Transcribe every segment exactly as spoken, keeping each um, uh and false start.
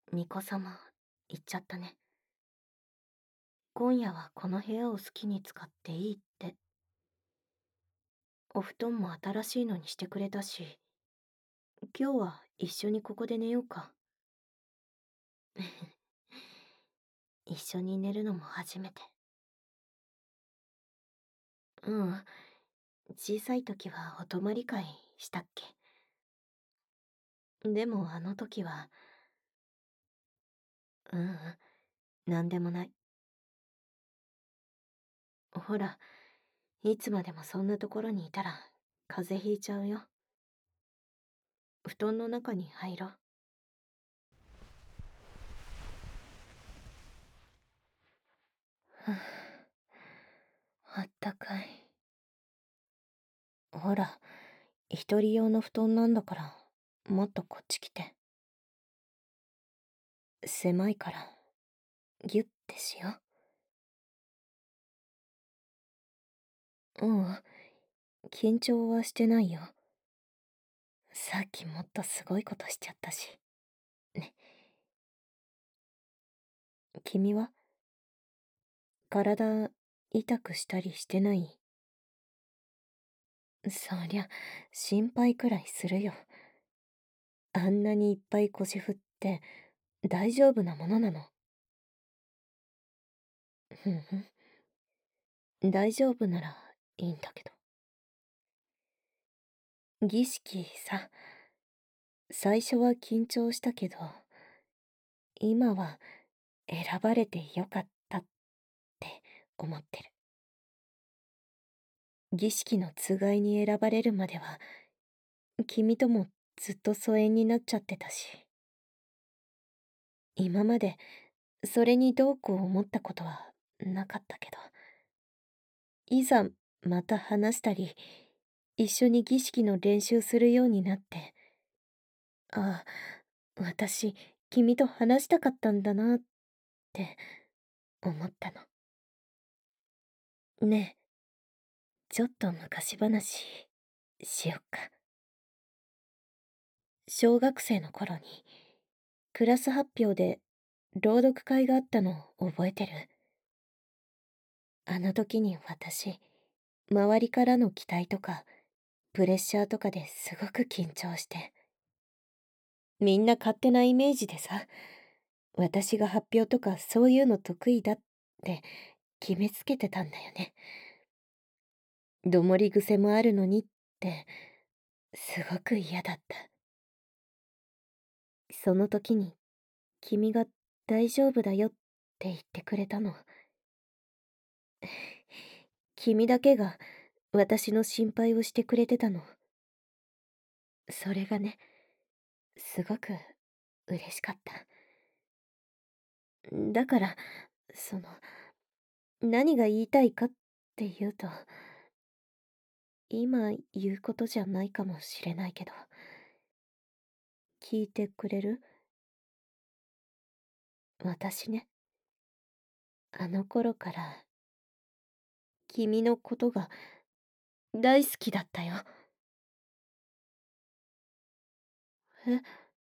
巫女様、言っちゃったね。今夜はこの部屋を好きに使っていいって。お布団も新しいのにしてくれたし、今日は一緒にここで寝ようか。一緒に寝るのも初めて。うん。小さい時はお泊まり会したっけ。でもあの時は、ううん、なんでもない。ほら、いつまでもそんなところにいたら風邪ひいちゃうよ。布団の中に入ろう。ふぅあったかい。ほら、一人用の布団なんだから、もっとこっち来て。狭いから、ギュッてしよう。うん、緊張はしてないよ。さっきもっとすごいことしちゃったし。ね。君は体痛くしたりしてない？そりゃ、心配くらいするよ。あんなにいっぱい腰振って大丈夫なものなの？ふんふん。大丈夫ならいいんだけど。儀式さ、最初は緊張したけど、今は選ばれてよかったって思ってる。儀式のつがいに選ばれるまでは、君ともずっと疎遠になっちゃってたし、今までそれにどうこう思ったことはなかったけど、いざまた話したり、一緒に儀式の練習するようになって、ああ、私、君と話したかったんだなって思ったの。ねえ、ちょっと昔話しよっか。小学生の頃に、クラス発表で朗読会があったの覚えてる？あの時に私、周りからの期待とか、プレッシャーとかですごく緊張して。みんな勝手なイメージでさ、私が発表とかそういうの得意だって決めつけてたんだよね。どもり癖もあるのにって、すごく嫌だった。その時に、君が大丈夫だよって言ってくれたの。君だけが私の心配をしてくれてたの。それがね、すごく嬉しかった。だから、その、何が言いたいかっていうと、今言うことじゃないかもしれないけど、聞いてくれる？私ね、あの頃から君のことが大好きだったよ。え、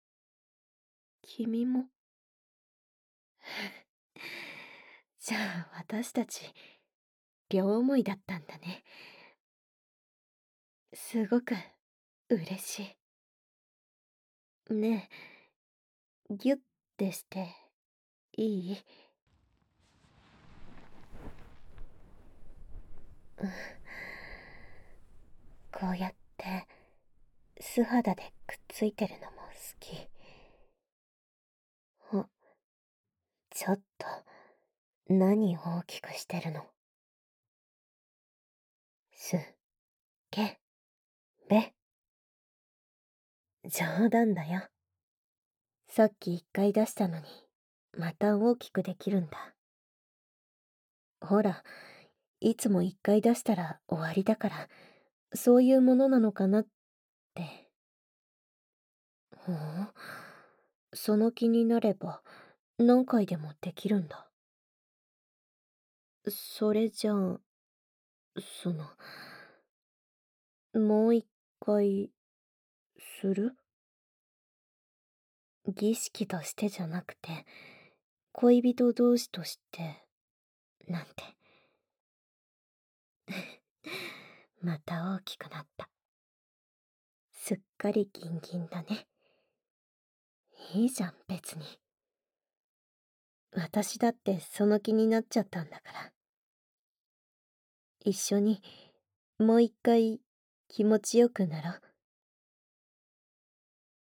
君も？じゃあ私たち、両思いだったんだね。すごく嬉しい。ねえ、ギュッてしていい？うん、こうやって素肌でくっついてるのも好き。あ、ちょっと、何大きくしてるの？す、け、べ。冗談だよ。さっき一回出したのに、また大きくできるんだ。ほら、いつも一回出したら終わりだから、そういうものなのかなって。ふん、その気になれば、何回でもできるんだ。それじゃあ、その、もう一回、する？ 儀式としてじゃなくて、恋人同士として、なんて。また大きくなった。すっかりギンギンだね。いいじゃん、別に。私だってその気になっちゃったんだから。一緒に、もう一回、気持ちよくなろう。